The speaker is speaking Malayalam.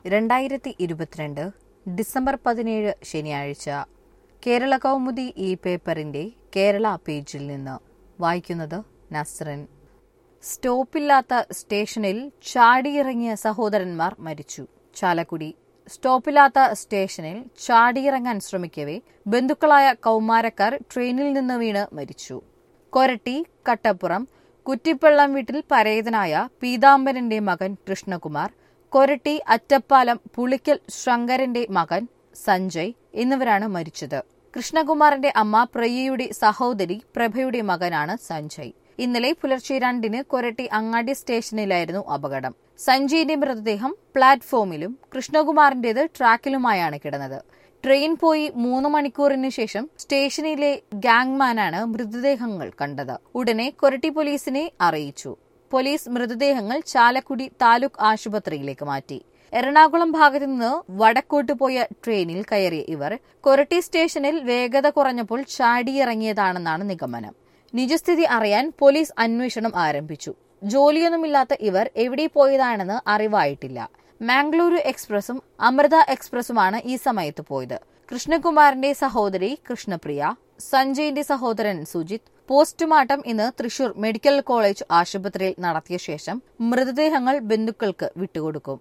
2022 ഡിസംബർ 17 ശനിയാഴ്ച കേരള കൗമുദി ഈ പേപ്പറിന്റെ കേരള പേജിൽ നിന്ന് വായിക്കുന്നത് നസ്റിൻ. സ്റ്റോപ്പില്ലാത്ത സ്റ്റേഷനിൽ ചാടിയിറങ്ങിയ സഹോദരന്മാർ മരിച്ചു. ചാലക്കുടി. സ്റ്റോപ്പില്ലാത്ത സ്റ്റേഷനിൽ ചാടിയിറങ്ങാൻ ശ്രമിക്കവേ ബന്ധുക്കളായ കൗമാരക്കാർ ട്രെയിനിൽ നിന്ന് വീണ് മരിച്ചു. കൊരട്ടി കട്ടപ്പുറം കുറ്റിപ്പള്ളം വീട്ടിൽ പരേതനായ പീതാംബരന്റെ മകൻ കൃഷ്ണകുമാർ, കൊരട്ടി അറ്റപ്പാലം പുളിക്കൽ ശങ്കരന്റെ മകൻ സഞ്ജയ് എന്നിവരാണ് മരിച്ചത്. കൃഷ്ണകുമാറിന്റെ അമ്മ പ്രിയയുടെ സഹോദരി പ്രഭയുടെ മകനാണ് സഞ്ജയ്. ഇന്നലെ പുലർച്ചെ 2-ന് കൊരട്ടി അങ്ങാടി സ്റ്റേഷനിലായിരുന്നു അപകടം. സഞ്ജയിന്റെ മൃതദേഹം പ്ലാറ്റ്ഫോമിലും കൃഷ്ണകുമാറിന്റേത് ട്രാക്കിലുമായാണ് കിടന്നത്. ട്രെയിൻ പോയി 3 മണിക്കൂറിന് ശേഷം സ്റ്റേഷനിലെ ഗാങ്മാനാണ് മൃതദേഹങ്ങൾ കണ്ടത്. ഉടനെ കൊരട്ടി പോലീസിനെ അറിയിച്ചു. പോലീസ് മൃതദേഹങ്ങൾ ചാലക്കുടി താലൂക്ക് ആശുപത്രിയിലേക്ക് മാറ്റി. എറണാകുളം ഭാഗത്തു നിന്ന് വടക്കോട്ട് പോയ ട്രെയിനിൽ കയറിയ ഇവർ കൊരട്ടി സ്റ്റേഷനിൽ വേഗത കുറഞ്ഞപ്പോൾ ചാടിയിറങ്ങിയതാണെന്നാണ് നിഗമനം. നിജസ്ഥിതി അറിയാൻ പോലീസ് അന്വേഷണം ആരംഭിച്ചു. ജോലിയൊന്നുമില്ലാത്ത ഇവർ എവിടെ പോയതാണെന്ന് അറിവായിട്ടില്ല. മാംഗ്ലൂരു എക്സ്പ്രസും അമൃത എക്സ്പ്രസുമാണ് ഈ സമയത്ത് പോയത്. കൃഷ്ണകുമാറിന്റെ സഹോദരി കൃഷ്ണപ്രിയ, സഞ്ജയിന്റെ സഹോദരൻ സുജിത്. പോസ്റ്റ്മോർട്ടം ഇന്ന് തൃശൂർ മെഡിക്കൽ കോളേജ് ആശുപത്രിയിൽ നടത്തിയ ശേഷം മൃതദേഹങ്ങൾ ബന്ധുക്കൾക്ക് വിട്ടുകൊടുക്കും.